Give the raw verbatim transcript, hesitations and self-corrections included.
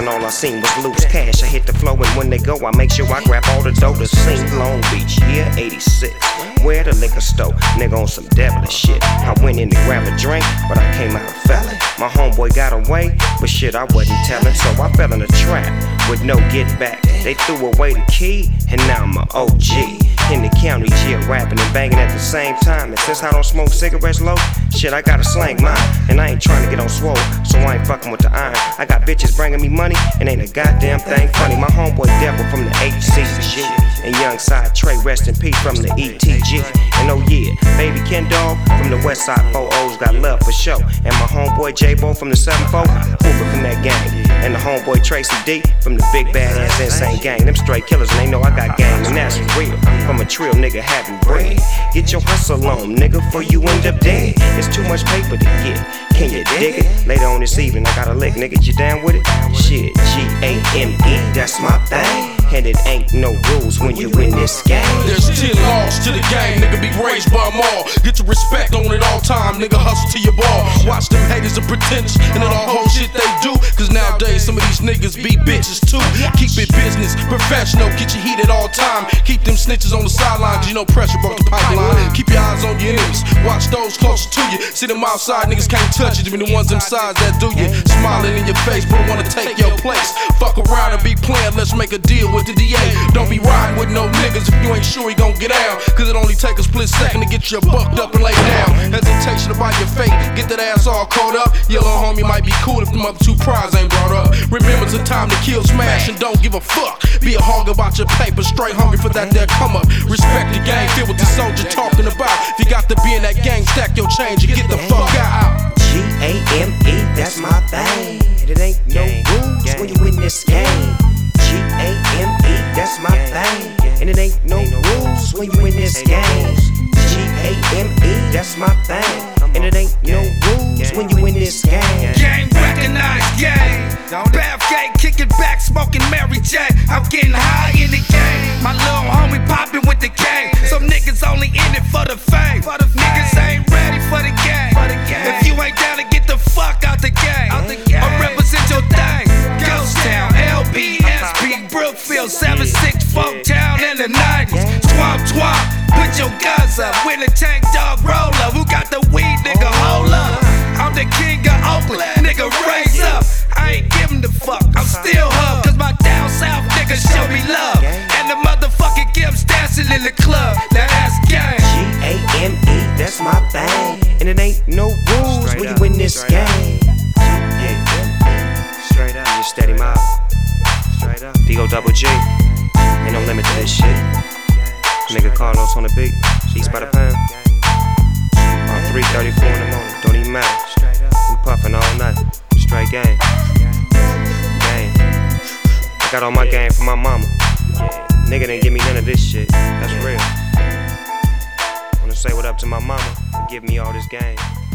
and all I seen was loose cash. I hit the flow, and when they go, I make sure I grab all the dough to sing. Long Beach, year eighty-six. Where the liquor store, nigga on some devilish shit. I went in to grab a drink, but I came out a felon. My homeboy got away, but shit I wasn't telling, so I fell in a trap with no get back. They threw away the key, and now I'm a O G. In the county jail, rapping and banging at the same time. And since I don't smoke cigarettes low, shit, I gotta slang mine. And I ain't trying to get on swole, so I ain't fucking with the iron. I got bitches bringing me money, and ain't a goddamn thing funny. My homeboy Devil from the H C G, and young side Trey, rest in peace from the E T G. And oh yeah, baby Ken Dog from the West Side four O's got love for show. And my homeboy J-Bo from the seven four, Hoover from that gang. And the homeboy Tracy D from the big badass insane gang. Them straight killers, and they know I got game, and that's real. From a trill nigga having bread. Get your hustle on, nigga, before you end up dead. It's too much paper to get. Can you dig it? Later on this evening, I got a lick, nigga. You down with it? Shit, G A M E, that's my thing. And it ain't no rules when you in this game. There's ten laws to the game, nigga, be raised by them all. Get your respect on it all time, nigga, hustle to your ball. Watch them haters and pretentious, and it all whole shit they do. Cause nowadays some of these niggas be bitches too. Keep it business, professional, get your heat at all time. Keep them snitches on the sideline, cause you know pressure broke the pipeline. Keep your eyes on your enemies, watch those closest to you. See them outside, niggas can't touch you, even the ones inside that do you. Smiling in your face, but wanna take your place. Fuck around and be playing, let's make a deal with the D A. Don't be riding with no niggas if you ain't sure he gon' get down. Cause it only take a split second to get you bucked up and laid down. Hesitation about your fate, get that ass all caught up. Yellow homie might be cool if the other two prize ain't brought up. Remember it's a time to kill, smash, and don't give a fuck. Be a hog about your paper, straight hungry for that there come up. Respect the game, feel what the soldier talking about. If you got to be in that gang, stack your change and get the fuck out. G A M E, that's my thing. And it ain't no rules when you in this game. G A M E, that's my thing. And it ain't no rules when you in this game. G A M E, that's my thing. And it ain't no rules when you in this game. Gang recognized, gang. Bathgate, kicking back, smoking Mary J. I'm getting high in the game. My little homie popping with the game. Some niggas only in it for the fame. Niggas ain't ready for the game. If you ain't down to get the fuck out the game, or represent your thing. Ghost Town, L B S P, Brookfield, seven six Folk Town in the nineties. Swamp Twop, put your guns up. When the tank dog roller, who got the weed, nigga, hold up. I'm the king of Oakland, nigga, raise up. I ain't giving the fuck, I'm still hub. Cause my down south niggas show me love. And the motherfucking Gibbs dancing in the club. Now that's gang. G A M E, that's my thing. And it ain't no rules when you in this game. Straight up, just steady mob. Straight up, D O double G. Ain't no limit to this shit. Nigga Carlos on the beat, East by the pound. On three thirty-four in the morning, don't even matter. We puffin' all night, straight gang. Gang. I got all my game from my mama. Nigga didn't give me none of this shit, that's real. Wanna say what up to my mama, and give me all this game.